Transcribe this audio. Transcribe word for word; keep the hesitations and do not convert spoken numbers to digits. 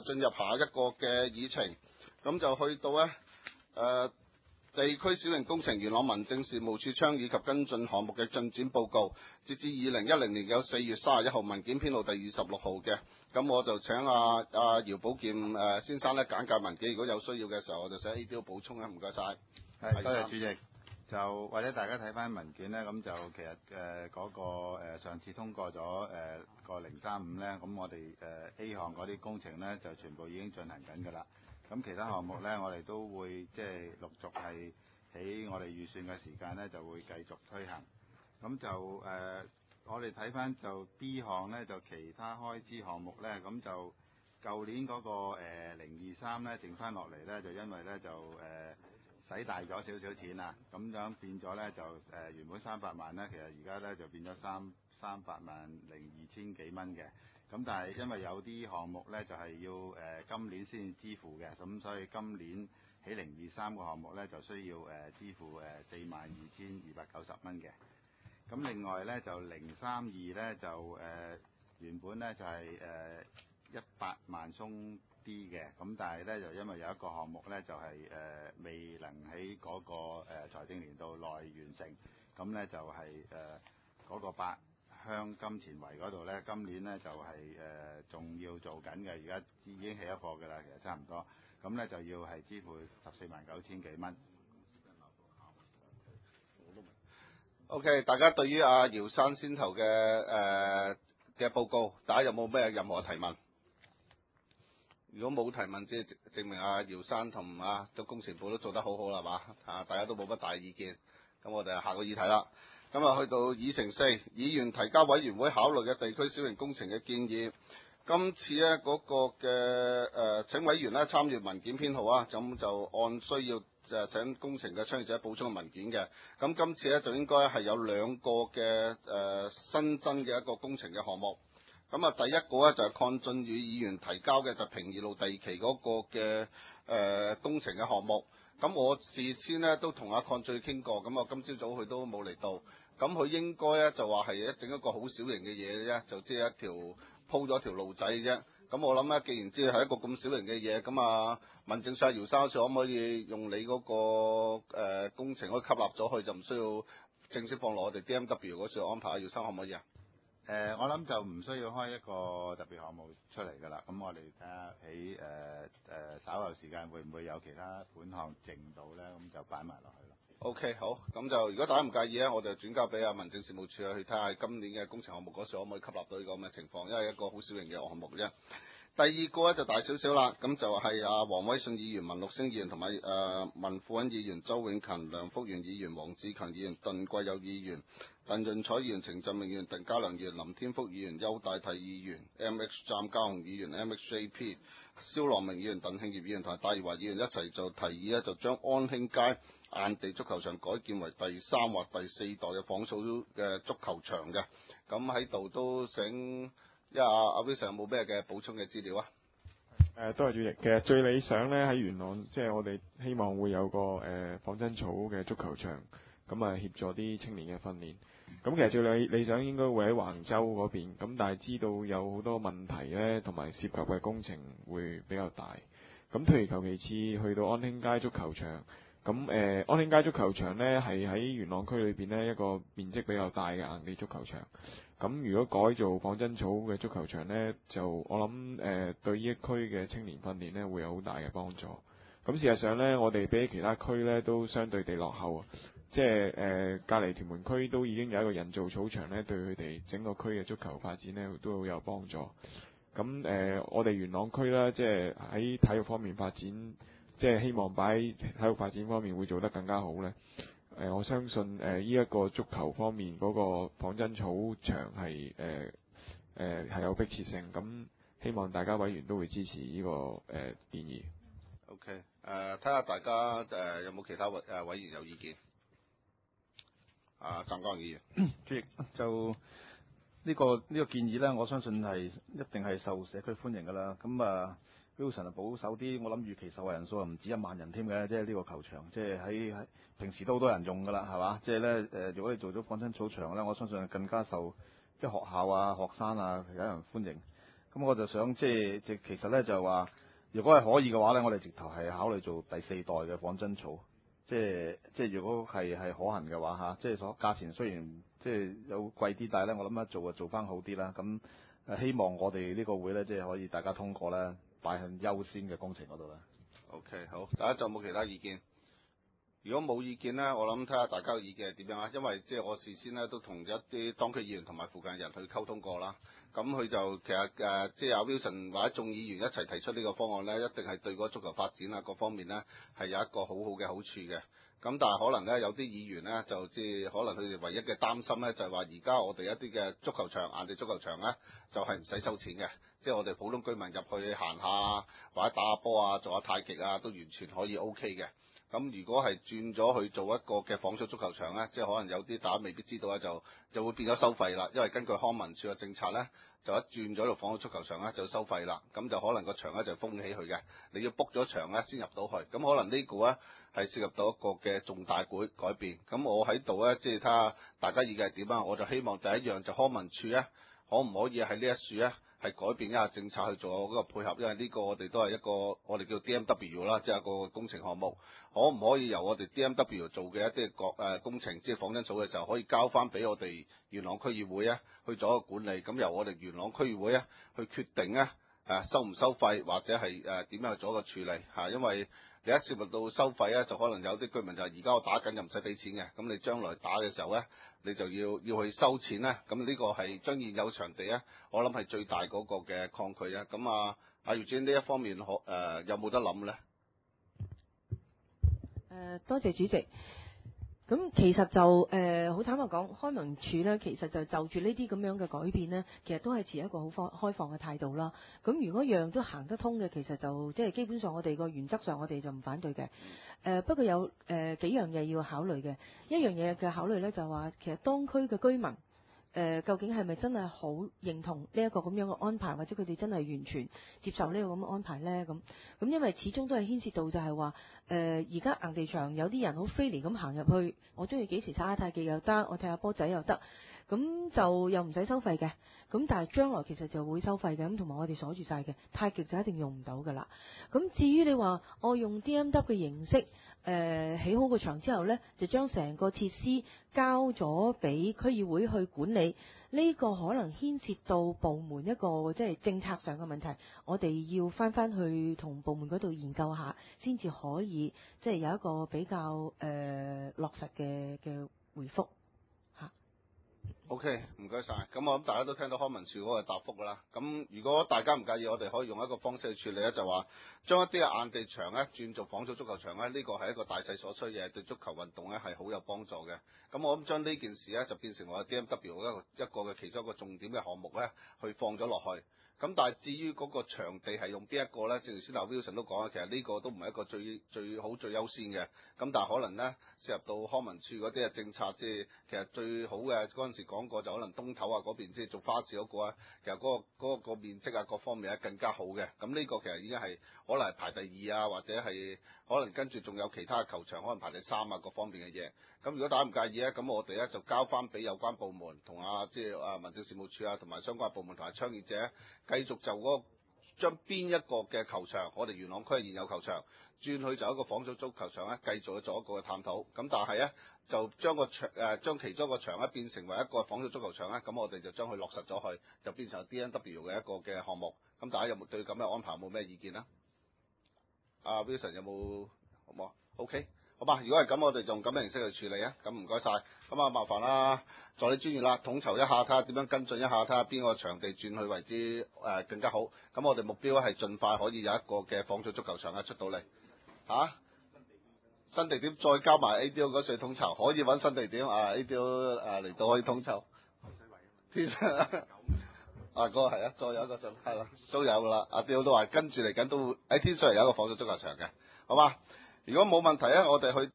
進入下一個嘅議程，咁就去到咧誒、呃、地區小型工程元朗民政事務處倡議及跟進項目嘅進展報告，截至二零一零年有四月三十一號，文件編號第二十六號嘅。咁我就請阿阿姚寶劍誒先生咧簡介文件，如果有需要嘅時候，我就寫 A D 補充啦。唔該晒。 係，多謝主席。就或者大家睇翻文件咧，咁就其實誒嗰、呃那個、呃、上次通過咗誒個零三五咧，咁我哋誒、呃、A 項嗰啲工程咧就全部已經進行緊㗎啦。咁其他項目咧，我哋都會即係陸續係喺我哋預算嘅時間咧，就會繼續推行。咁就誒、呃，我哋睇翻就 B 項咧，就其他開支項目咧，咁就舊年嗰、那個零二三咧，剩翻落嚟咧，就因為咧就誒。呃使大咗少少錢啦，咁樣變咗咧就誒、呃、原本三百萬咧，其實而家咧就變咗三三百萬零二千幾蚊嘅。咁但係因為有啲項目咧就係、是、要誒、呃、今年先至支付嘅，咁所以今年喺零二三個項目咧就需要誒、呃、支付誒四萬二千二百九十蚊嘅。咁另外咧就零三二咧就誒、呃、原本咧就係誒一百萬鬆啲嘅，咁但係咧就因為有一個項目咧就係、是、誒、呃、未能喺嗰、那個誒、呃、財政年度內完成，咁咧就係誒嗰個八鄉金錢圍嗰度咧，今年咧就係誒仲要做緊嘅，而家已經起一課㗎啦，其實差唔多，咁咧就要係支付十四萬九千幾蚊。 OK， 大家對於阿姚生先頭嘅誒嘅報告，大家有冇咩任何提問？如果冇提問，即係證明阿姚生同啊個工程部都做得好好啦，係嘛？啊，大家都冇乜大意見。咁我哋下個議題啦。咁啊，去到議程四，議員提交委員會考慮嘅地區小型工程嘅建議。今次咧嗰、那個嘅誒、呃、請委員咧參閱文件編號啊，咁就按需要就請工程嘅倡議者補充嘅文件嘅。咁今次咧就應該係有兩個嘅誒、呃、新增嘅一個工程嘅項目。咁啊，第一個咧就係鄺俊宇議員提交嘅就平宜路第二期嗰個嘅誒、呃、工程嘅項目。咁我事先咧都同阿鄺俊宇傾過，咁啊今朝早佢都冇嚟到。咁佢應該咧就話係一整一個好小型嘅嘢啫，就即係一條鋪咗條路仔嘅啫。咁我諗咧，既然知係一個咁小型嘅嘢，咁啊民政上姚生可唔可以用你嗰、那個、呃、工程可以吸納咗佢，就唔需要正式放落我哋 D M W 嗰處安排？姚生可唔可以啊？ 誒、呃，我諗就唔需要開一個特別項目出嚟㗎啦。咁我哋睇下喺誒誒稍後時間會唔會有其他款項剩到咧？咁就擺埋落去咯。 OK， 好，咁就如果大家唔介意咧，我就轉交俾阿民政事務處去睇下今年嘅工程項目嗰時可唔可以吸納到呢個咁嘅情況，因為一個好小型嘅項目啫。第二個咧就大少少啦，咁就係阿黃偉信議員、文陸星議員同埋誒文富恩議員、周永勤、梁福元議員、黃志強議員、鄧桂友議員、鄧潤彩議員、程振明議員、鄧家良議員、林天福議員、邱大提議員、M X 站嘉雄議員、M X J P、蕭樂明議員、鄧慶業議員同埋戴耀華議員一齊就提議咧，就將安興街硬地足球場改建為第三或第四代嘅仿草嘅足球場嘅。咁喺度都請。因為阿阿 Wilson 有冇咩嘅補充嘅資料啊？ 誒，多謝主席。其實最理想咧喺元朗，即係我哋希望會有個誒仿真草嘅足球場，咁啊協助啲青年嘅訓練。咁其實最理理想應該會喺橫洲嗰邊，咁但係知道有好多問題咧，同埋涉及嘅工程會比較大。咁譬如求其次去到安興街足球場，咁誒、呃、安興街足球場咧係喺元朗區裏邊咧一個面積比較大嘅硬地足球場。咁如果改做仿真草嘅足球場呢，就我諗誒、呃、對呢一區嘅青年訓練呢會有好大嘅幫助。咁事實上呢，我哋比起其他區呢都相對地落後，即係誒隔離屯門區都已經有一個人造草場呢，對佢哋整個區嘅足球發展呢都好有幫助。咁誒、呃、我哋元朗區啦，即係喺體育方面發展，即係希望擺喺體育發展方面會做得更加好呢。誒、呃，我相信誒呢一個足球方面嗰個仿真草場係誒誒係有迫切性，咁希望大家委員都會支持呢、這個誒、呃、建議。 OK，誒睇下大家誒、呃、有冇其他委誒委員有意見？啊，湛江議員， 主席就呢、這個呢、這個建議咧，我相信係一定係受社區歡迎㗎啦。咁啊 Wilson 啊保守啲，我諗預期受惠人數又唔止一萬人添嘅，即係呢個球場，即係喺喺平時都好多人用㗎啦，係嘛？即係咧誒，如果你做咗仿真草場咧，我相信更加受即係學校啊、學生啊有人歡迎。 咁我就想即係即其實咧就話，如果係可以嘅話咧，我哋直頭係考慮做第四代嘅仿真草。即係即係如果係係可行嘅話嚇，即係所價錢雖然即係有貴啲，但係咧我諗一做就做翻好啲啦。咁誒希望我哋呢個會咧，即係可以大家通過咧，擺向優先嘅工程嗰度啦。 OK， 好，大家仲有冇其他意見？如果冇意見咧，我諗睇下大家嘅意見係點樣啊？因為即係我事先咧都同一啲當區議員同埋附近人去溝通過啦。咁佢就其實誒、呃，即係阿 Wilson 或者眾議員一齊提出呢個方案咧，一定係對嗰個足球發展啊各方面咧係有一個好好嘅好處嘅。咁但係可能咧有啲議員咧就即係可能佢哋唯一嘅擔心咧就係話而家我哋一啲嘅足球場、硬地足球場咧就係唔使收錢嘅，即係我哋普通居民入去行下或者打下波啊、做下太極啊都完全可以 O K 嘅。咁如果係轉咗去做一個嘅仿速足球場咧，即係可能有啲大家未必知道咧，就就會變咗收費啦。因為根據康文署嘅政策咧，就一轉咗做仿速足球場咧就收費啦。咁就可能個場咧就封起佢嘅，你要 book 咗場咧先入到去。咁可能呢個咧係涉及到一個嘅重大改改變。咁我喺度咧，即係睇下大家意見係點啊？我就希望第一樣就康文署咧，可唔可以喺呢一處咧？係改變一下政策去做嗰個配合，因為呢個我哋都係一個我哋叫 D M W 啦，即係一個工程項目，可唔可以由我哋 D M W 做嘅一啲國誒工程，即係仿真草嘅時候，可以交翻俾我哋元朗區議會啊去做一個管理，咁由我哋元朗區議會啊去決定啊誒收唔收費，或者係誒點樣去做一個處理嚇，因為你一涉及到收費咧，就可能有啲居民就係而家我打緊就唔使俾錢嘅，咁你將來打嘅時候咧，你就要要去收錢咧，咁呢個係將現有場地咧，我諗係最大嗰個嘅抗拒啊。咁啊，阿姚主任呢一方面可誒、呃、有冇得諗咧？ 誒、呃，多謝主席。咁其實就誒好、呃、坦白講，康文署咧其實就就住呢啲咁樣嘅改變呢，其實都係持一個好開開放嘅態度啦。咁如果樣都行得通嘅，其實就即係基本上我哋個原則上我哋就唔反對嘅。誒、呃、不過有誒、呃、幾樣嘢要考慮嘅，一樣嘢嘅考慮呢，就話其實當區嘅居民。誒、呃，究竟係咪真係好認同呢一個咁樣嘅安排，或者佢哋真係完全接受呢個咁嘅安排呢？咁咁因為始終都係牽涉到就係話，誒而家硬地場有啲人好 freely 咁行入去，我中意幾時耍下太極又得，我踢下波仔又得，咁就又唔使收費嘅。咁但係將來其實就會收費嘅，咁同埋我哋鎖住晒嘅，太極就一定用唔到㗎啦。咁至於你話我用 D M W 嘅形式。誒、呃、起好個場之後呢，就將成個設施交咗俾區議會去管理。呢、這個可能牽涉到部門一個即係政策上嘅問題，我哋要翻翻去同部門嗰度研究下，先至可以即係有一個比較誒、呃、落實嘅嘅回覆。 O.K. 唔該晒。咁我諗大家都聽到康文署嗰個答覆啦。咁如果大家唔介意，我哋可以用一個方式去處理咧，就話將一啲嘅硬地場咧轉做仿速足球場咧，呢個係一個大勢所趨嘅，對足球運動咧係好有幫助嘅。咁我諗將呢件事咧就變成我 D M W 一個一個嘅其中一個重點嘅項目咧，去放咗落去。咁但係至於嗰個場地係用邊一個咧？正如先頭 Wilson 都講啦，其實呢個都唔係一個最最好最優先嘅。咁但係可能咧涉入到康文署嗰啲嘅政策，即係其實最好嘅嗰陣時講過就可能東頭啊嗰邊即係做花市嗰個啊，其實嗰個嗰個面積啊各方面咧更加好嘅。咁呢個其實已經係可能係排第二啊，或者係可能跟住仲有其他嘅球場可能排第三啊各方面嘅嘢。咁如果大家唔介意咧，咁我哋咧就交翻俾有關部門同啊即係啊民政事務處啊同埋相關部門同埋倡議者。繼續就嗰、那個將邊一個嘅球場，我哋元朗區嘅現有球場轉去就一個仿速足球場咧，繼續去做一個嘅探討。咁但係咧就將個場誒將其中一個場咧變成為一個仿速足球場咧，咁我哋就將佢落實咗去，就變成 D M W 嘅一個嘅項目。咁大家有冇對咁嘅安排有冇咩意見啊？阿 Wilson 有冇好冇 ？OK。好吧，如果係咁，我哋就用咁嘅形式去處理啊。咁唔該晒。咁啊，麻煩啦，助理專員啦，統籌一下，睇下點樣跟進一下，睇下邊個場地轉去為之誒、呃、更加好。咁我哋目標係盡快可以有一個嘅仿速足球場啊出到嚟嚇。新地點再加埋 A D O 嗰歲統籌，可以揾新地點啊 A D O 誒嚟到可以統籌。天水圍啊，嗰、那個係啊，再有一個信係啦，都有噶啦。阿 D O 都話跟住嚟緊都喺天水圍有一個仿速足球場嘅，好嘛？如果冇問題咧，我哋去。